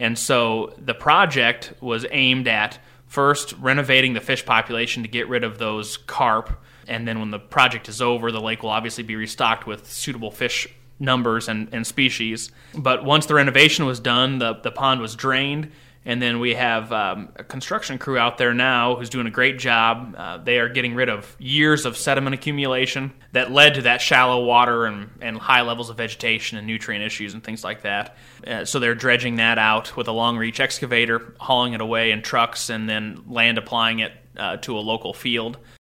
And so the project was aimed at first renovating the fish population to get rid of those carp. And then when the project is over, the lake will obviously be restocked with suitable fish numbers and species. But once the renovation was done, the pond was drained. And then we have a construction crew out there now who's doing a great job. They are getting rid of years of sediment accumulation that led to that shallow water and high levels of vegetation and nutrient issues and things like that. So they're dredging that out with a long-reach excavator, hauling it away in trucks, and then land applying it to a local field.